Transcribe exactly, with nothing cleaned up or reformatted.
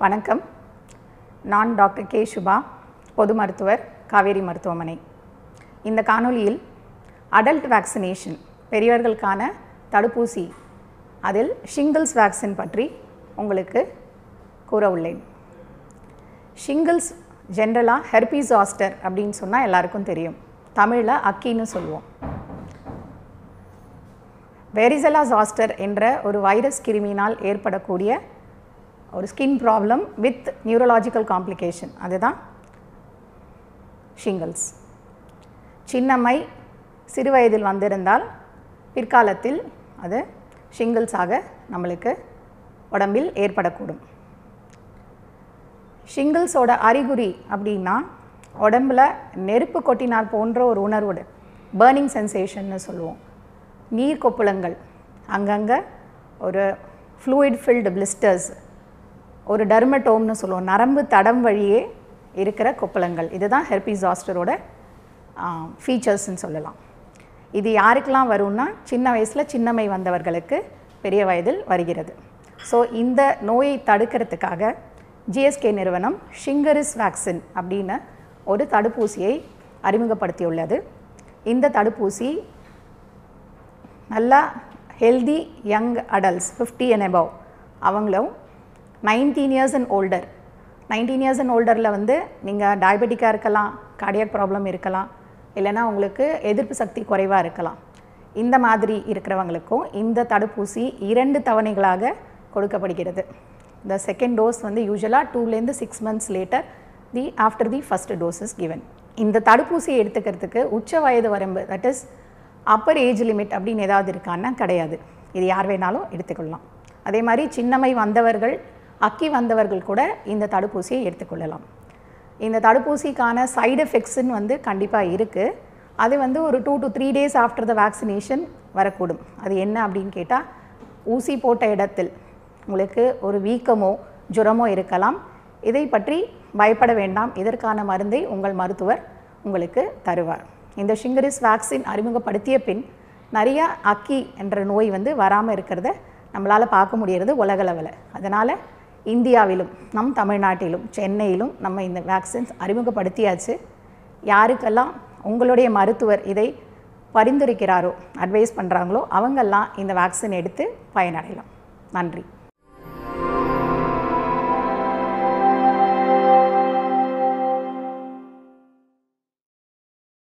வணக்கம். நான் doctor K Subha, பொது மருத்துவர், காவேரி மருத்துவமனை. இந்த காணொளியில் அடல்ட் வேக்சினேஷன், பெரியவர்களுக்கான தடுப்பூசி, அதில் ஷிங்கிள்ஸ் வேக்சின் பற்றி உங்களுக்கு கூற உள்ளேன். ஷிங்கிள்ஸ் ஜென்ரலாக ஹெர்பீஸ் ஜாஸ்டர் அப்படின்னு சொன்னால் எல்லாருக்கும் தெரியும். தமிழில் அக்கின்னு சொல்லுவோம். வெரிசெலா ஜாஸ்டர் என்ற ஒரு வைரஸ் கிருமியினால் ஏற்படக்கூடிய ஒரு skin problem with neurological complication, அதுதான் ஷிங்கிள்ஸ். சின்னம்மை சிறு வயதில் வந்திருந்தால் பிற்காலத்தில் அது ஷிங்கிள்ஸாக நம்மளுக்கு உடம்பில் ஏற்படக்கூடும். ஷிங்கிள்ஸோட அறிகுறி அப்படின்னா உடம்பில் நெருப்பு கொட்டினால் போன்ற ஒரு உணர்வோடு, பர்னிங் சென்சேஷன்னு சொல்லுவோம். நீர் கொப்புளங்கள், அங்கங்கே ஒரு ஃப்ளூயிட் ஃபில்டு பிளிஸ்டர்ஸ், ஒரு டெர்மட்டோம்னு சொல்லுவோம், நரம்பு தடம் வழியே இருக்கிற கொப்பளங்கள். இதுதான் ஹெர்பீஸ் ஜாஸ்டரோட ஃபீச்சர்ஸ்ன்னு சொல்லலாம். இது யாருக்கெல்லாம் வரும்னா சின்ன வயசில் சின்னம்மை வந்தவர்களுக்கு பெரிய வயதில் வருகிறது. ஸோ இந்த நோயை தடுக்கிறதுக்காக ஜிஎஸ்கே நிறுவனம் ஷிங்கரிஸ் வேக்சின் அப்படின்னு ஒரு தடுப்பூசியை அறிமுகப்படுத்தியுள்ளது. இந்த தடுப்பூசி நல்லா healthy young adults fifty and above அவங்களும் nineteen years and older nineteen years and ஓல்டரில் வந்து நீங்கள் டயபெட்டிக்காக இருக்கலாம், கார்டியாக் ப்ராப்ளம் இருக்கலாம், இல்லைனா உங்களுக்கு எதிர்ப்பு சக்தி குறைவாக இருக்கலாம். இந்த மாதிரி இருக்கிறவங்களுக்கும் இந்த தடுப்பூசி இரண்டு தவணைகளாக கொடுக்கப்படுகிறது. இந்த செகண்ட் டோஸ் வந்து யூஸ்வலாக டூலேருந்து six months later the after the first dose is given. இந்த தடுப்பூசியை எடுத்துக்கிறதுக்கு உச்ச வயது வரம்பு, that is upper age limit அப்படின்னு ஏதாவது இருக்கான்னா கிடையாது. இது யார் வேணாலும் எடுத்துக்கொள்ளலாம். அதே மாதிரி சின்னம்மை வந்தவர்கள், அக்கி வந்தவர்கள் கூட இந்த தடுப்பூசியை எடுத்துக்கொள்ளலாம். இந்த தடுப்பூசிக்கான சைடு எஃபெக்ட்ஸ்ன்னு வந்து கண்டிப்பாக இருக்குது. அது வந்து ஒரு two to three days after the vaccination வரக்கூடும். அது என்ன அப்படின்னு கேட்டால், ஊசி போட்ட இடத்தில் உங்களுக்கு ஒரு வீக்கமோ ஜுரமோ இருக்கலாம். இதை பற்றி பயப்பட வேண்டாம். இதற்கான மருந்தை உங்கள் மருத்துவர் உங்களுக்கு தருவார். இந்த ஷிங்கரிஸ் வேக்சின் அறிமுகப்படுத்திய பின் நிறைய அக்கி என்ற நோய் வந்து வராமல் இருக்கிறத நம்மளால் பார்க்க முடிகிறது உலகளவில். அதனால் இந்தியாவிலும் நம் தமிழ்நாட்டிலும் சென்னையிலும் நம்ம இந்த வேக்சின்ஸ் அறிமுகப்படுத்தியாச்சு. யாருக்கெல்லாம் உங்களுடைய மருத்துவர் இதை பரிந்துரைக்கிறாரோ, அட்வைஸ் பண்ணுறாங்களோ, அவங்கெல்லாம் இந்த வேக்சின் எடுத்து பயனடையலாம். நன்றி.